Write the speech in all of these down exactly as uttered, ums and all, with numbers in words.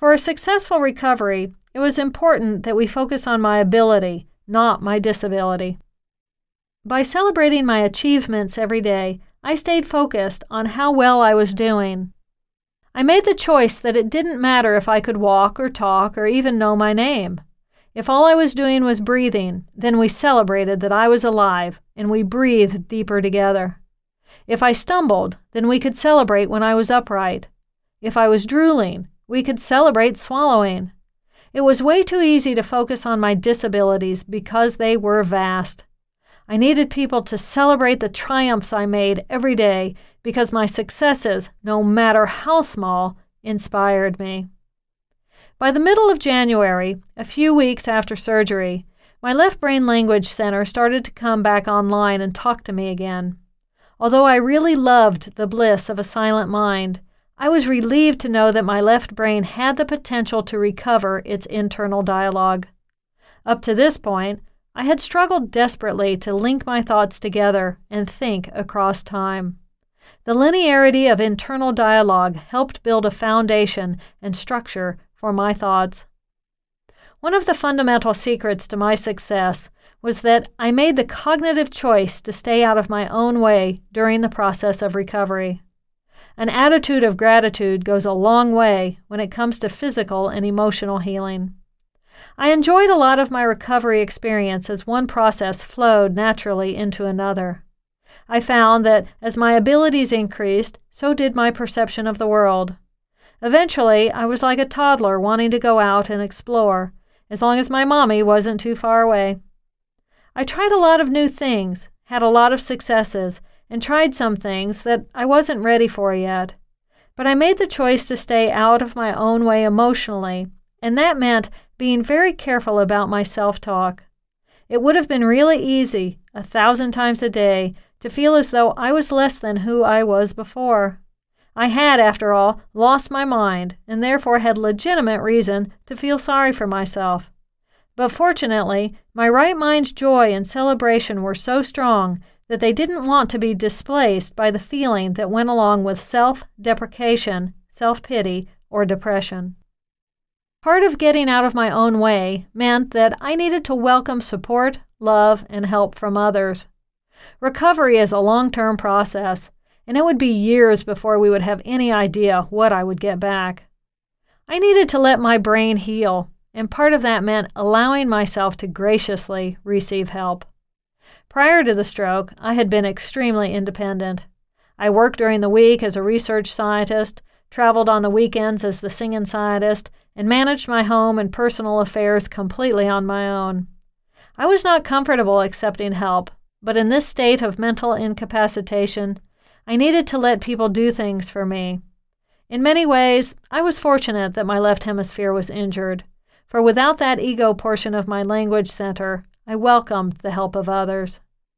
For a successful recovery, it was important that we focus on my ability, not my disability. By celebrating my achievements every day, I stayed focused on how well I was doing. I made the choice that it didn't matter if I could walk or talk or even know my name. If all I was doing was breathing, then we celebrated that I was alive, and we breathed deeper together. If I stumbled, then we could celebrate when I was upright. If I was drooling, we could celebrate swallowing. It was way too easy to focus on my disabilities because they were vast. I needed people to celebrate the triumphs I made every day because my successes, no matter how small, inspired me. By the middle of January, a few weeks after surgery, my Left Brain Language Center started to come back online and talk to me again. Although I really loved the bliss of a silent mind, I was relieved to know that my left brain had the potential to recover its internal dialogue. Up to this point, I had struggled desperately to link my thoughts together and think across time. The linearity of internal dialogue helped build a foundation and structure for my thoughts. One of the fundamental secrets to my success was that I made the cognitive choice to stay out of my own way during the process of recovery. An attitude of gratitude goes a long way when it comes to physical and emotional healing. I enjoyed a lot of my recovery experience as one process flowed naturally into another. I found that as my abilities increased, so did my perception of the world. Eventually, I was like a toddler wanting to go out and explore, as long as my mommy wasn't too far away. I tried a lot of new things, had a lot of successes, and tried some things that I wasn't ready for yet. But I made the choice to stay out of my own way emotionally, and that meant being very careful about my self-talk. It would have been really easy, a thousand times a day, to feel as though I was less than who I was before. I had, after all, lost my mind, and therefore had legitimate reason to feel sorry for myself. But fortunately, my right mind's joy and celebration were so strong that they didn't want to be displaced by the feeling that went along with self-deprecation, self-pity, or depression. Part of getting out of my own way meant that I needed to welcome support, love, and help from others. Recovery is a long-term process, and it would be years before we would have any idea what I would get back. I needed to let my brain heal, and part of that meant allowing myself to graciously receive help. Prior to the stroke, I had been extremely independent. I worked during the week as a research scientist, traveled on the weekends as the singing scientist, and managed my home and personal affairs completely on my own. I was not comfortable accepting help, but in this state of mental incapacitation, I needed to let people do things for me. In many ways, I was fortunate that my left hemisphere was injured, for without that ego portion of my language center, I welcomed the help of others.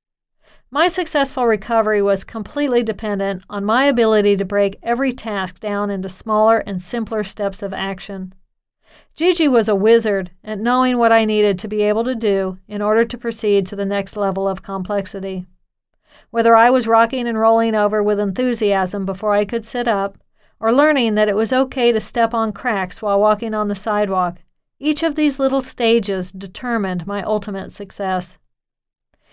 My successful recovery was completely dependent on my ability to break every task down into smaller and simpler steps of action. Gigi was a wizard at knowing what I needed to be able to do in order to proceed to the next level of complexity. Whether I was rocking and rolling over with enthusiasm before I could sit up, or learning that it was okay to step on cracks while walking on the sidewalk, each of these little stages determined my ultimate success.